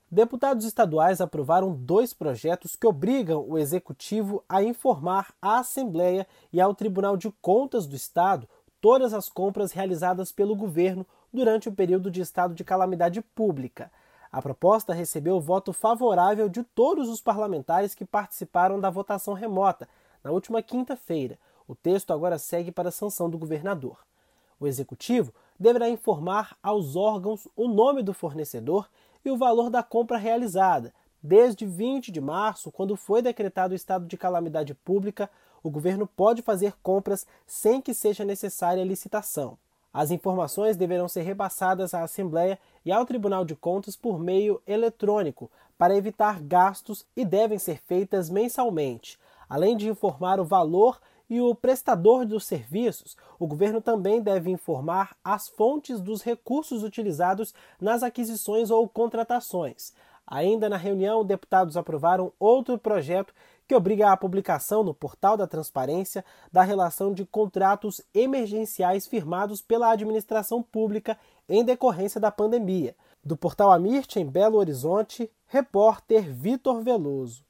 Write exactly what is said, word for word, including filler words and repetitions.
Deputados estaduais aprovaram dois projetos que obrigam o Executivo a informar à Assembleia e ao Tribunal de Contas do Estado todas as compras realizadas pelo governo durante o período de estado de calamidade pública. A proposta recebeu o voto favorável de todos os parlamentares que participaram da votação remota na última quinta-feira. O texto agora segue para a sanção do governador. O Executivo deverá informar aos órgãos o nome do fornecedor e o valor da compra realizada. Desde vinte de março, quando foi decretado o estado de calamidade pública, o governo pode fazer compras sem que seja necessária licitação. As informações deverão ser repassadas à Assembleia e ao Tribunal de Contas por meio eletrônico, para evitar gastos, e devem ser feitas mensalmente. Além de informar o valor e o prestador dos serviços, o governo também deve informar as fontes dos recursos utilizados nas aquisições ou contratações. Ainda na reunião, deputados aprovaram outro projeto que obriga a publicação no Portal da Transparência da relação de contratos emergenciais firmados pela administração pública em decorrência da pandemia. Do Portal Amirte, em Belo Horizonte, repórter Vitor Veloso.